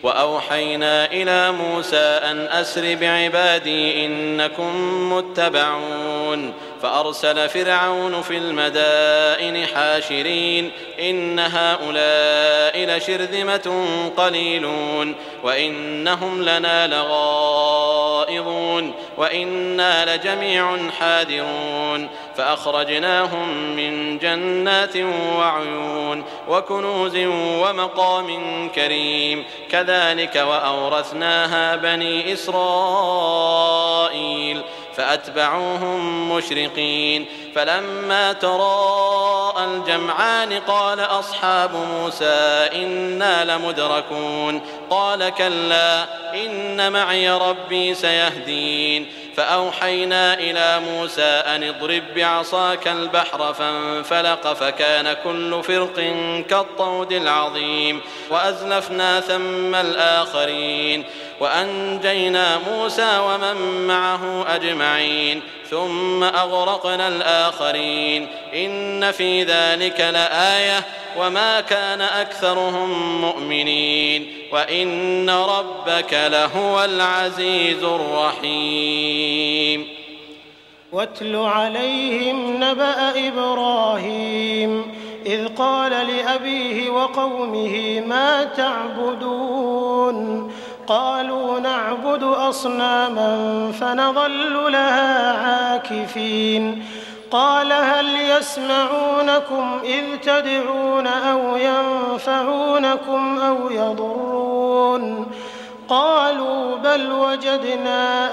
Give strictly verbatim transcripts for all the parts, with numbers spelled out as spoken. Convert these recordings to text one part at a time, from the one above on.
وأوحينا إلى موسى أن أسر بعبادي إنكم متبعون فأرسل فرعون في المدائن حاشرين إن هؤلاء لشرذمة قليلون وإنهم لنا لغائظون وإنا لجميع حاذرون فأخرجناهم من جنات وعيون وكنوز ومقام كريم كذلك وأورثناها بني إسرائيل فأتبعوهم مشرقين فلما تراءى الجمعان قال أصحاب موسى إنا لمدركون قال كلا إن معي ربي سيهدين فأوحينا إلى موسى أن اضرب بعصاك البحر فانفلق فكان كل فرق كالطود العظيم وأزلفنا ثم الآخرين وأنجينا موسى ومن معه أجمعين ثم أغرقنا الآخرين إن في ذلك لآية وما كان أكثرهم مؤمنين وإن ربك لهو العزيز الرحيم. واتل عليهم نبأ إبراهيم إذ قال لأبيه وقومه ما تعبدون قالوا نعبد أصناما فنظل لها عاكفين قال هل يسمعونكم إذ تدعون أو ينفعونكم أو يضرون قالوا بل وجدنا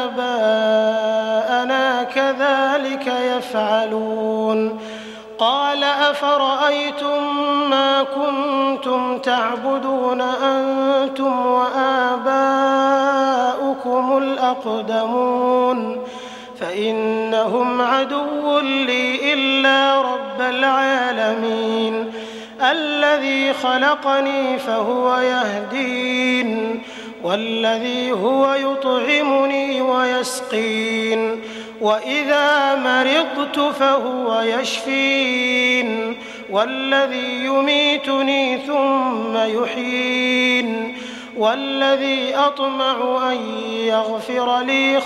آباءنا كذلك يفعلون قال أفرأيتم ما كنتم تعبدون أنتم وآباؤكم الأقدمون فإنهم عدو لي إلا رب العالمين الذي خلقني فهو يهدين والذي هو يطعمني ويسقين وإذا مرضت فهو يشفين والذي يميتني ثم يحيين والذي أطمع أن يغفر لي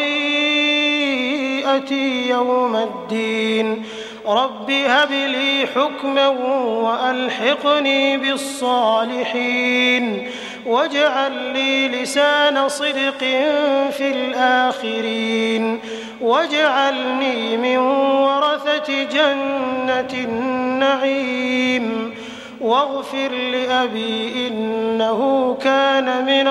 خطيئتي يوم الدين رب هب لي حكما وألحقني بالصالحين واجعل لي لسان صدق في الآخرين واجعلني من ورثة جنة النعيم واغفر لأبي إنه كان من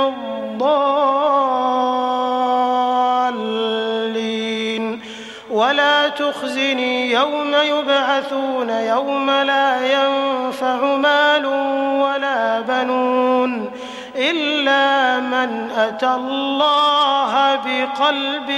الضالين ولا تخزني يوم يبعثون يوم لا ينفع مال ولا بنون إلا من أتى الله بقلب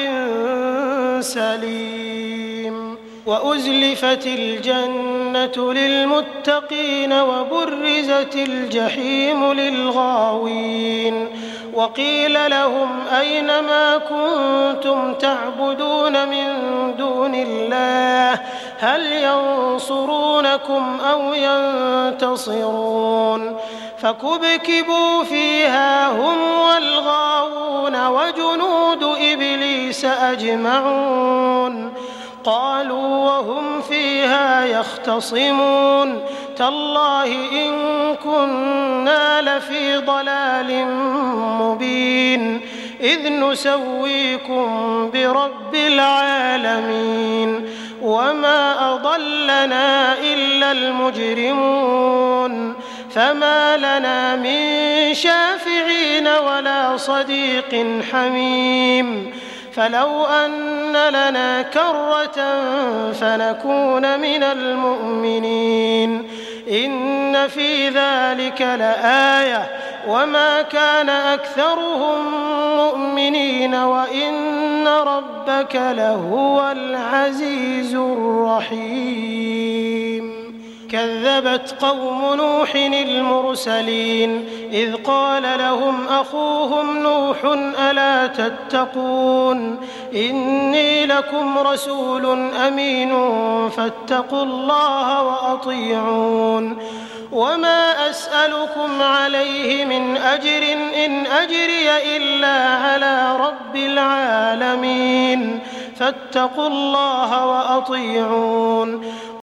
سليم وأزلفت الجنة للمتقين وبرزت الجحيم للغاوين وقيل لهم أين ما كنتم تعبدون من دون الله هل ينصرونكم أو ينتصرون فكبكبوا فيها هم والغاوون وجنود إبليس أجمعون قالوا وهم فيها يختصمون تالله إن كنا لفي ضلال مبين إذ نسويكم برب العالمين وما أضلنا إلا المجرمون فما لنا من شافعين ولا صديق حميم فلو أن لنا كرة فنكون من المؤمنين إن في ذلك لآية وما كان أكثرهم مؤمنين وإن ربك لهو العزيز الرحيم كذبت قوم نوح المرسلين إذ قال لهم أخوهم نوح ألا تتقون إني لكم رسول أمين فاتقوا الله وأطيعون وما أسألكم عليه من أجر إن أجري إلا على رب العالمين فاتقوا الله وأطيعون